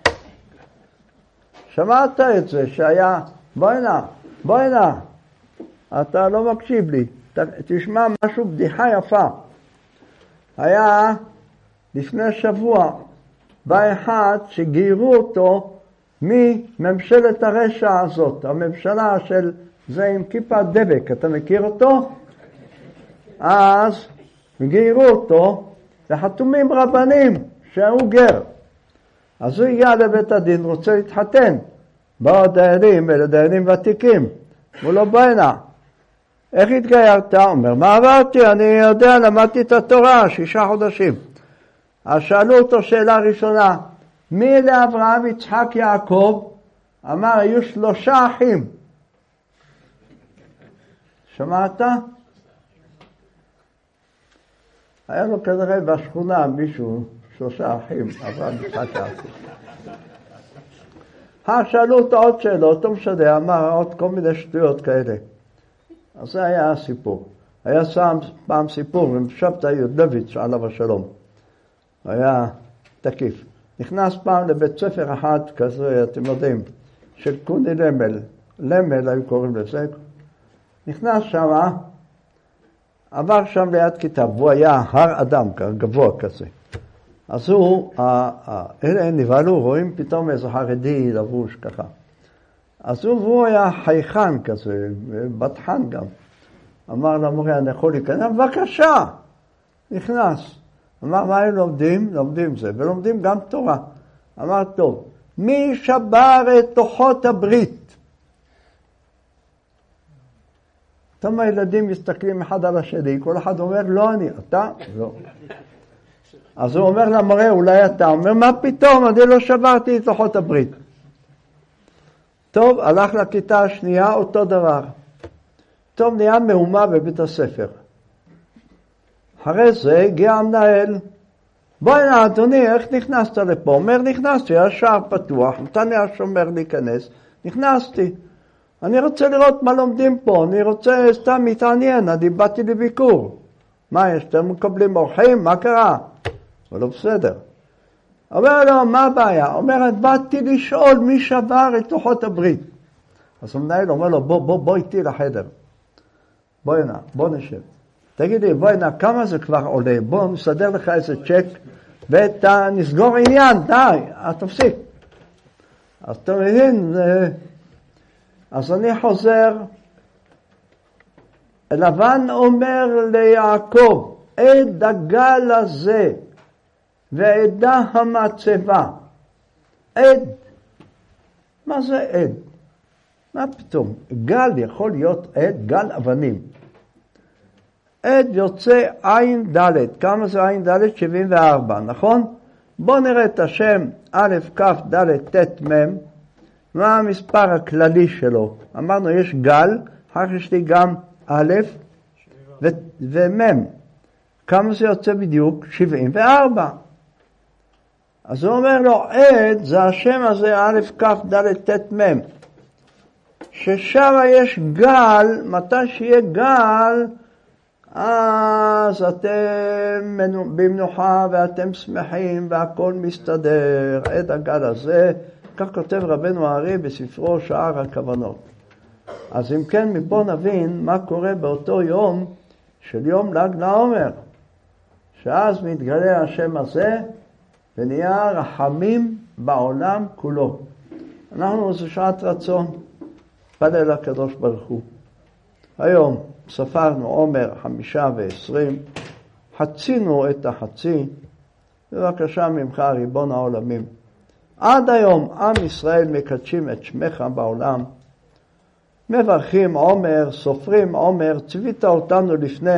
שמעת את זה שהיה, בואי נא, אתה לא מקשיב לי, תשמע משהו, בדיחה יפה. היה לפני שבוע, בא אחד שגיירו אותו מממשלת הרשע הזאת, הממשלה של זה עם כיפה דבק, אתה מכיר אותו? אז גיירו אותו, וחתומים רבנים שהוא גר. אז הוא הגיע לבית הדין, רוצה להתחתן. באו דיינים, אלה דיינים ותיקים. הוא לא בא הנה. איך התגיירת? אומר, מה עברתי? אני יודע, למדתי את התורה 6 חודשים. אז שאלו אותו שאלה ראשונה, מי אלה אברהם, יצחק, יעקב? אמר, היו 3 אחים. שמעת? היה לו כנראה בשכונה מישהו, 3 אחים, אברהם, יצחק, יעקב. שאלו אותו עוד שאלות, לא משנה, אמר עוד כל מיני שטויות כאלה. אז זה היה הסיפור. היה פעם סיפור עם שבתא יודלביץ' עליו השלום. היה תקיף. נכנס פעם לבית ספר אחד כזה, אתם יודעים, של קוני למל. למל היו קוראים לזה. נכנס שם, עבר שם ליד כיתה, והוא היה הר אדם, גבוה כזה. אז הוא, אלה נבהלו, רואים פתאום איזה חרדי לבוש ככה. אז הוא היה חייכן כזה, בטחן גם. אמר למורה, אני יכול להיכנס? בבקשה! נכנס. אמר, מה הם לומדים? לומדים זה, ולומדים גם תורה. אמר, טוב, מי שבר את לוחות הברית? תום הילדים מסתכלים אחד על השני, כל אחד אומר, לא אני, אתה? לא. אז הוא אומר למורה, אולי אתה? אומר, מה פתאום? אני לא שברתי את לוחות הברית. טוב, הלך לכיתה השנייה, אותו דבר. טוב, נהיה מהומה בבית הספר. אחרי זה הגיע המנהל. בואי נא, אדוני, איך נכנסת לפה? אומר, נכנסתי, השער פתוח, נתן לי השומר להיכנס. נכנסתי. אני רוצה לראות מה לומדים פה, אני רוצה סתם מתעניין, אני באתי לביקור. מה יש? אתם מקבלים אורחים? מה קרה? אבל לא בסדר. אומר לו, מה הבעיה? אומר, באתי לשאול מי שבר את לוחות הברית. אז המנהל אומר לו, בוא איתי לחדר. בוא נשב. תגיד לי, בואי נא, כמה זה כבר עולה? בוא נסדר לך איזה צ'ק, ונסגור עניין, די, תפסיק. אז אתה מבין, אז אני חוזר, לבן אומר ליעקב, עד הגל הזה, ועדה המצבה. עד. מה זה עד? מה פתאום? גל יכול להיות עד, גל אבנים. עד יוצא עין ד'. כמה זה עין ד'? 74, נכון? בואו נראה את השם א', כ', ד', ת', מ'. מה המספר הכללי שלו? אמרנו יש גל, אחר יש לי גם א' ומ'. כמה זה יוצא בדיוק? 74. אז הוא אומר לו, עד זה השם הזה א', כ', ד', ת', מ'. ששם יש גל, מתי שיהיה גל, אז אתם במנוחה ואתם שמחים והכל מסתדר. עד הגל הזה, כך כותב רבנו הארי בספרו שער הכוונות. אז אם כן, מפה נבין מה קורה באותו יום של יום ל"ג לעומר. שאז מתגלה השם הזה ונהיה רחמים בעולם כולו. אנחנו זה שעת רצון, פלל הקדוש ברוך הוא. היום ספרנו עומר 5 ו-20, חצינו את החצי, בבקשה ממך ריבון העולמים. עד היום עם ישראל מקדשים את שמך בעולם, מברכים עומר, סופרים עומר, צווית אותנו לפני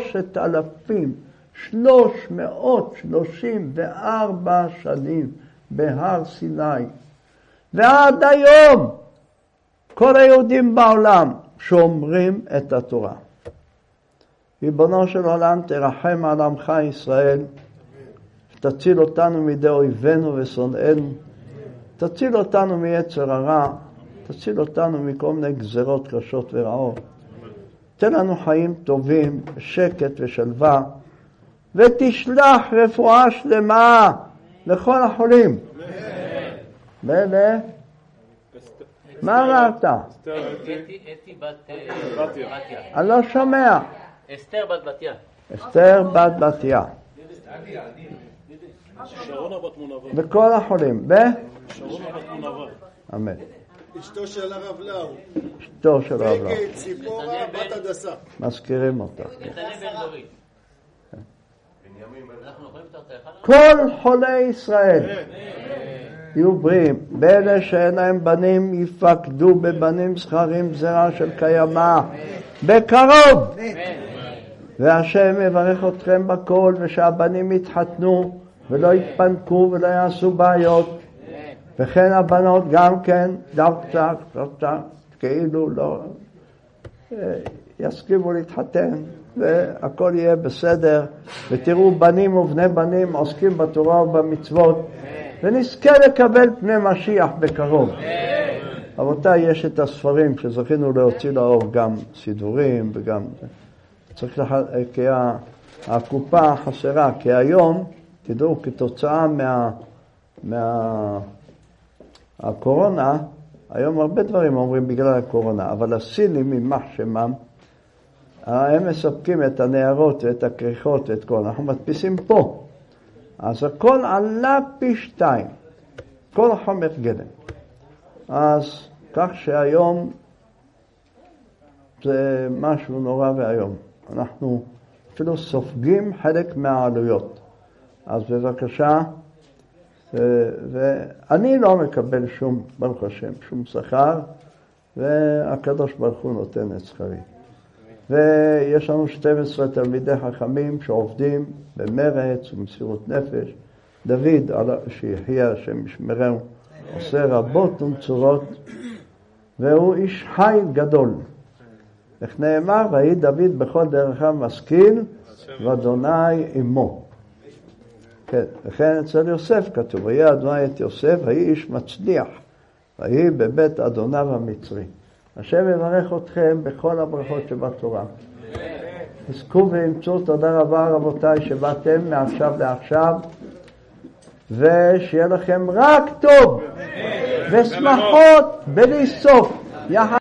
3,334 שנים בהר סיני. ועד היום כל היהודים בעולם שומרים את התורה. ריבונו של עולם, תרחם על עמך ישראל, תציל אותנו מידי אויבינו ושונאינו, תציל אותנו מיצר הרע, תציל אותנו מכל מיני גזרות קשות ורעות. תן לנו חיים טובים, שקט ושלווה, ותשלח רפואה שלמה לכל החולים. מה אמרת? אתי בת בתיה. אני לא שומע. אסתר בת בתיה. אסתר בת בתיה. שרונה בת מונבה. וכל החולים. שרונה בת מונבה. אמן. אשתו של הרב לאו. אשתו של הרב לאו. וקט ציפורה בת הדסה. מזכירים אותה. נתנאל בן דורית. אנחנו יכולים לפתוח את האחד? כל חולי ישראל יהיו בריאים. באלה שאין להם בנים יפקדו בבנים זכרים זרע של קיימא בקרוב. והשם יברך אתכם בכל, ושהבנים יתחתנו ולא יתפנקו ולא יעשו בעיות. וכן הבנות גם כן דווקא כאילו לא יסכימו להתחתן והכל יהיה בסדר, ותראו בנים ובני בנים עוסקים בתורה ובמצוות, ונזכה לקבל פני משיח בקרוב. רבותיי, יש את הספרים שזכינו להוציא לאור, גם סידורים וגם צריך כי הקופה חסרה, כי היום תדעו כתוצאה הקורונה, היום הרבה דברים אומרים בגלל הקורונה, אבל הסינים ממח שמם, הם מספקים את הנערות ואת הכריכות ואת כל, אנחנו מדפיסים פה. אז הכל עלה פי 2, כל חומר גלם. אז כך שהיום זה משהו נורא והיום. אנחנו אפילו סופגים חלק מהעלויות. אז בבקשה, ואני לא מקבל שום, ברוך השם, שום שכר, והקדוש ברוך הוא נותן את שכרי. ויש לנו 12 תלמידי חכמים שעובדים במרץ ומסירות נפש. דוד, שיחיה השם ישמרנו, עושה רבות ונצורות, והוא איש חיל גדול. איך נאמר, ויהי דוד בכל דרכיו משכיל, ואדוני עמו. כן, וכן אצל יוסף כתוב, ויהי אדוני את יוסף, ויהי איש מצליח, ויהי בבית אדוניו המצרי. השם יברך אתכם בכל הברכות שבתורה. תזכו ואמצו, תודה רבה רבותיי שבאתם מעכשיו לעכשיו, ושיהיה לכם רק טוב ושמחות בלי סוף.